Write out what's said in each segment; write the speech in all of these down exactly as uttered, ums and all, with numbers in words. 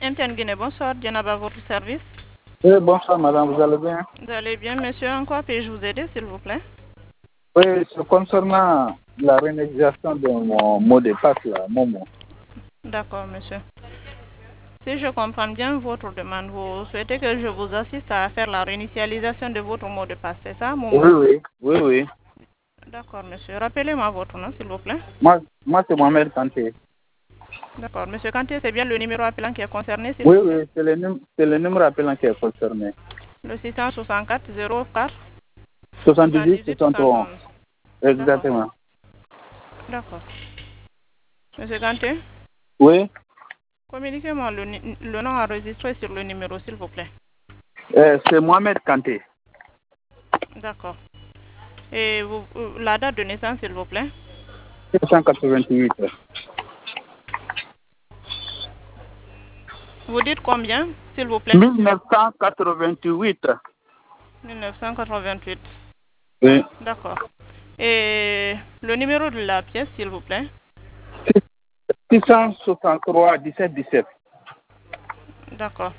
M T N Guinée, bonsoir. Djenaba, votre service. Oui, bonsoir madame, vous allez bien? Vous allez bien, monsieur. En quoi puis-je vous aider, s'il vous plaît? Oui, c'est concernant la réinitialisation de mon mot de passe, là, Momo. D'accord, monsieur. Si je comprends bien votre demande, vous souhaitez que je vous assiste à faire la réinitialisation de votre mot de passe, c'est ça, Momo? Oui, oui, oui, oui. D'accord, monsieur. Rappelez-moi votre nom, s'il vous plaît. Moi, moi c'est Mohamed Kanté. D'accord. Monsieur Kanté, c'est bien le numéro appelant qui est concerné, s'il Oui, vous plaît? oui, c'est le, num- c'est le numéro appelant qui est concerné. Le six cent soixante-quatre zéro quatre soixante-dix-huit soixante-dix-huit soixante-onze. soixante-onze. Exactement. D'accord. Monsieur Kanté, Oui, communiquez-moi le, ni- le nom enregistré sur le numéro, s'il vous plaît. euh, c'est Mohamed Kanté. D'accord. Et vous, euh, la date de naissance, s'il vous plaît? mille neuf cent quatre-vingt-huit. Vous dites combien, s'il vous plaît? mille neuf cent quatre-vingt-huit. mille neuf cent quatre-vingt-huit. Oui. D'accord. Et le numéro de la pièce, s'il vous plaît? six cent soixante-trois dix-sept dix-sept. D'accord.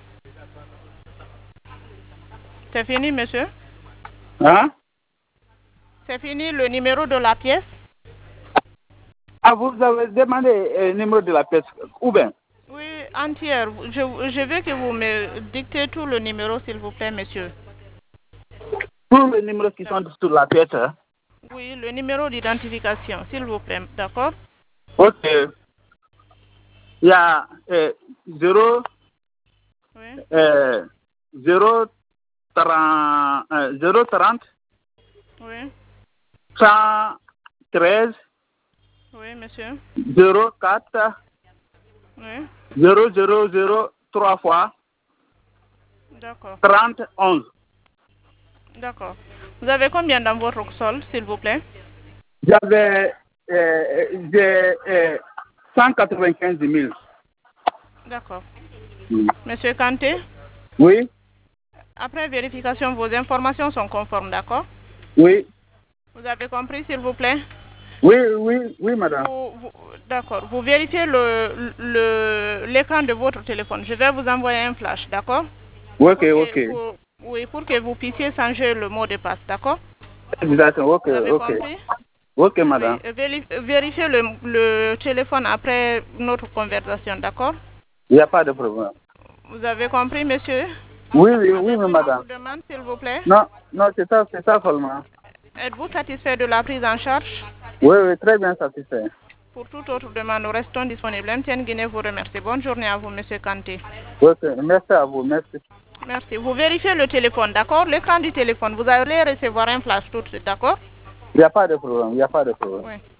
C'est fini, monsieur? Hein? C'est fini le numéro de la pièce? Ah, vous avez demandé le numéro de la pièce, ou bien? Oui, entière. Je, je veux que vous me dictez tout le numéro, s'il vous plaît, monsieur. Tous les numéros qui sont sur la pièce. Hein? Oui, le numéro d'identification, s'il vous plaît. D'accord? Ok. Il y a euh, zéro, Oui. euh, zéro, trente, euh, zéro trente, Oui. cent treize, Oui, monsieur. zéro quatre, Oui. zéro zéro zéro trois fois, D'accord. trente onze. D'accord. Vous avez combien dans votre sol, s'il vous plaît? J'avais euh, j'ai, euh, cent quatre-vingt-quinze mille. D'accord. Mm. Monsieur Kanté, Oui, après vérification, vos informations sont conformes, d'accord? oui, Vous avez compris, s'il vous plaît? oui, oui, oui, madame. Vous- vous- D'accord. Vous vérifiez le, le, l'écran de votre téléphone. Je vais vous envoyer un flash, d'accord? Ok, Pour que, ok. pour, oui, pour que vous puissiez changer le mot de passe, d'accord? Exactement, ok, Vous avez ok. compris? Ok, Oui. madame. Véli- Vérifiez le, le téléphone après notre conversation, d'accord? Il n'y a pas de problème. Vous avez compris, monsieur? Oui, oui, oui, Avez-vous oui, une madame. autre demande, s'il vous plaît? Non, non, c'est ça, c'est ça seulement. Êtes-vous satisfait de la prise en charge? Oui, oui, très bien satisfait. Pour toute autre demande, nous restons disponibles. M T N Guinée vous remercie. Bonne journée à vous, monsieur Kanté. Ok, merci à vous, merci. Merci. Vous vérifiez le téléphone, d'accord? L'écran du téléphone. Vous allez recevoir un flash tout de suite, d'accord? Il n'y a pas de problème, il n'y a pas de problème. Oui.